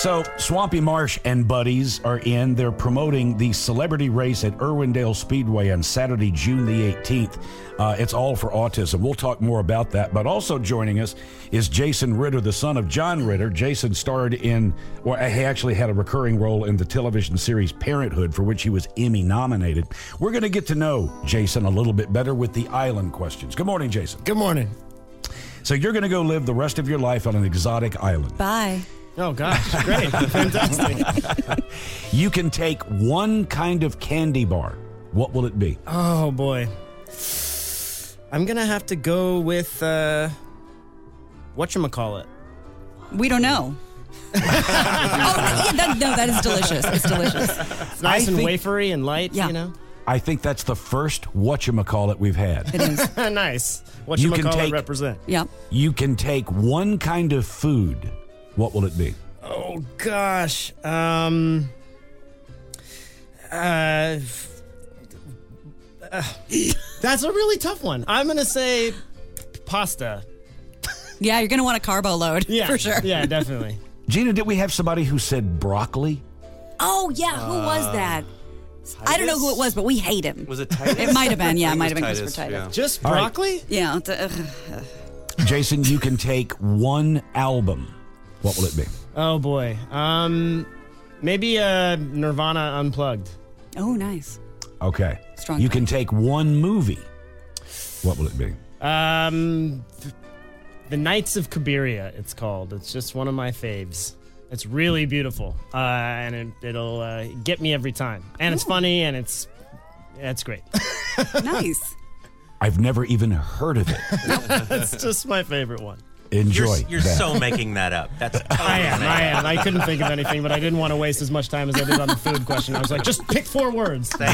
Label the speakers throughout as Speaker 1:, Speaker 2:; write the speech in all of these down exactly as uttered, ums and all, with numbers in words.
Speaker 1: So, Swampy Marsh and buddies are in. They're promoting the celebrity race at Irwindale Speedway on Saturday, June the eighteenth. Uh, it's all for autism. We'll talk more about that. But also joining us is Jason Ritter, the son of John Ritter. Jason starred in, well, he actually had a recurring role in the television series Parenthood, for which he was Emmy nominated. We're going to get to know Jason a little bit better with the island questions. Good morning, Jason.
Speaker 2: Good morning.
Speaker 1: So you're going to go live the rest of your life on an exotic island.
Speaker 3: Bye.
Speaker 2: Oh, gosh. Great. Fantastic.
Speaker 1: You can take one kind of candy bar. What will it be?
Speaker 2: Oh, boy. I'm going to have to go with, uh, whatchamacallit.
Speaker 3: We don't know. oh, yeah, that, no, that is delicious. It's delicious.
Speaker 2: It's nice
Speaker 1: I
Speaker 2: and
Speaker 1: think-
Speaker 2: wafery and light,
Speaker 3: Yeah.
Speaker 2: you know?
Speaker 1: I think that's the first whatchamacallit we've had.
Speaker 3: It is.
Speaker 2: Nice.
Speaker 1: You can
Speaker 2: Whatchamacallit
Speaker 1: take-
Speaker 2: represent?
Speaker 3: Yeah.
Speaker 1: You can take one kind of food. What will it be?
Speaker 2: Oh, gosh. Um, uh, uh, that's a really tough one. I'm going to say pasta.
Speaker 3: Yeah, you're going to want a carbo load
Speaker 2: Yeah.
Speaker 3: for sure.
Speaker 2: Yeah, definitely.
Speaker 1: Gina, did we have somebody who said broccoli?
Speaker 3: Oh, yeah. Who was that? I don't know who it was, but we hate him.
Speaker 4: Was it Titus?
Speaker 3: It might have been. Yeah,
Speaker 4: I
Speaker 3: it
Speaker 4: think
Speaker 3: might have been
Speaker 4: was
Speaker 3: Christopher Titus.
Speaker 4: yeah.
Speaker 2: Just
Speaker 1: All right.
Speaker 2: broccoli?
Speaker 3: Yeah. it's a- ugh.
Speaker 1: Jason, you can take one album. What will it be?
Speaker 2: Oh, boy. Um, maybe uh, Nirvana Unplugged.
Speaker 3: Oh, nice.
Speaker 1: Okay.
Speaker 3: Strong
Speaker 1: You
Speaker 3: choice.
Speaker 1: can take one movie. What will it be?
Speaker 2: Um, The Knights of Cabiria, it's called. It's just one of my faves. It's really beautiful, uh, and it, it'll uh, get me every time. And it's funny, and it's it's great.
Speaker 3: Nice.
Speaker 1: I've never even heard of it.
Speaker 2: It's just my favorite one.
Speaker 1: Enjoy.
Speaker 4: You're, you're
Speaker 1: that.
Speaker 4: so making that up. That's totally
Speaker 2: I am,
Speaker 4: made
Speaker 2: I
Speaker 4: up.
Speaker 2: am. I couldn't think of anything, but I didn't want to waste as much time as I did on the food question. I was like, just pick four words.
Speaker 4: Thank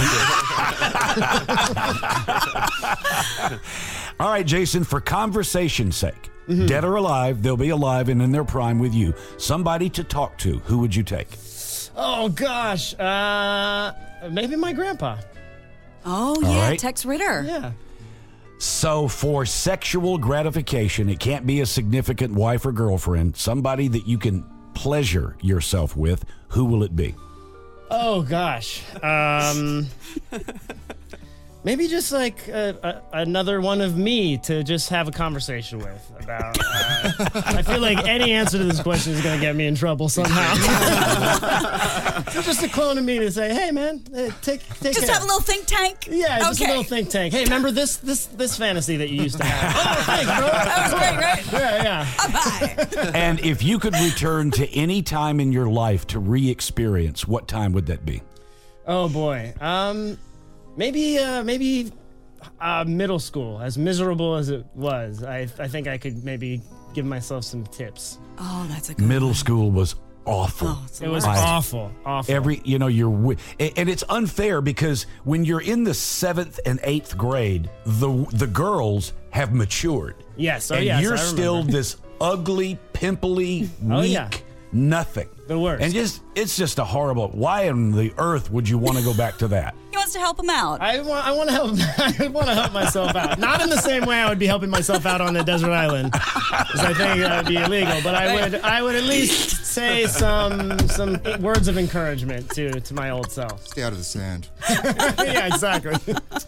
Speaker 4: you.
Speaker 1: All right, Jason, for conversation's sake, dead or alive, they'll be alive and in their prime with you. Somebody to talk to. Who would you take?
Speaker 2: Oh, gosh. Uh, maybe my grandpa.
Speaker 3: Oh, yeah.
Speaker 1: right.
Speaker 3: Tex Ritter.
Speaker 2: Yeah.
Speaker 1: So for sexual gratification, it can't be a significant wife or girlfriend, somebody that you can pleasure yourself with. Who will it be?
Speaker 2: Oh, gosh. Um, maybe just like uh, uh, another one of me to just have a conversation with about. Uh, I feel like any answer to this question is going to get me in trouble somehow. So just a clone of me to say, "Hey, man, uh, take take
Speaker 3: Just
Speaker 2: care."
Speaker 3: have a little think tank.
Speaker 2: Yeah, just a
Speaker 3: Okay.
Speaker 2: little think tank. Hey, remember this this this fantasy that you used to have? Oh, thanks, bro.
Speaker 3: That was great, right?
Speaker 2: Yeah, yeah.
Speaker 3: Bye.
Speaker 1: And if you could return to any time in your life to re-experience, what time would that be?
Speaker 2: Oh boy. Um, maybe uh, maybe uh, middle school, as miserable as it was. I I think I could maybe give myself some tips.
Speaker 3: Oh, that's a good
Speaker 1: Middle
Speaker 3: one.
Speaker 1: school was awful.
Speaker 3: Oh, it's the
Speaker 2: It was
Speaker 3: worst.
Speaker 2: awful, awful.
Speaker 1: Every, you know, you're, wi- a- and it's unfair because when you're in the seventh and eighth grade, the the girls have matured.
Speaker 2: yes, oh
Speaker 1: and
Speaker 2: yes,
Speaker 1: you're
Speaker 2: I
Speaker 1: still
Speaker 2: remember.
Speaker 1: this ugly, pimply,
Speaker 2: Oh,
Speaker 1: weak,
Speaker 2: yeah.
Speaker 1: nothing.
Speaker 2: The worst.
Speaker 1: And just, it's just a horrible. Why in the earth would you want to go back to that?
Speaker 3: He wants to help him out.
Speaker 2: I want I want to help I want to help myself out. Not in the same way I would be helping myself out on a desert island, because I think that would be illegal. But I would I would at least say some some words of encouragement to to my old self.
Speaker 5: Stay out of the sand.
Speaker 2: Yeah, exactly.